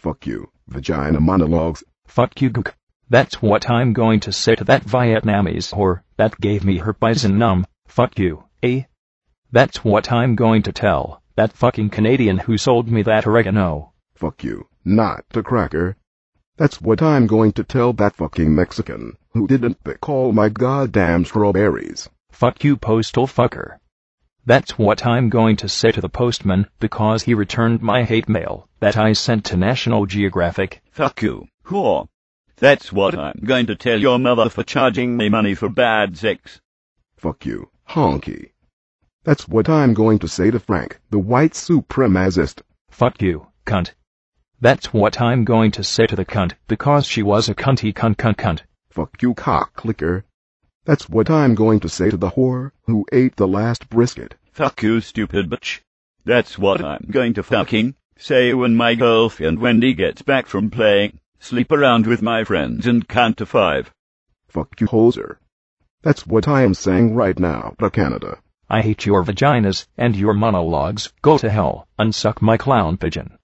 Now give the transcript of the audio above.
Fuck you, vagina monologues. Fuck you, gook. That's what I'm going to say to that Vietnamese whore that gave me her bison numb. Fuck you, eh? That's what I'm going to tell that fucking Canadian who sold me that oregano. Fuck you, not a cracker. That's what I'm going to tell that fucking Mexican who didn't pick all my goddamn strawberries. Fuck you, postal fucker. That's what I'm going to say to the postman because he returned my hate mail that I sent to National Geographic. Fuck you, whore. That's what I'm going to tell your mother for charging me money for bad sex. Fuck you, honky. That's what I'm going to say to Frank, the white supremacist. Fuck you, cunt. That's what I'm going to say to the cunt because she was a cunty cunt. Fuck you, cock-clicker. That's what I'm going to say to the whore who ate the last brisket. Fuck you, stupid bitch. That's what I'm going to fucking say when my girlfriend Wendy gets back from playing sleep around with my friends and count to 5. Fuck you, hoser. That's what I am saying right now to Canada. I hate your vaginas and your monologues. Go to hell and suck my clown pigeon.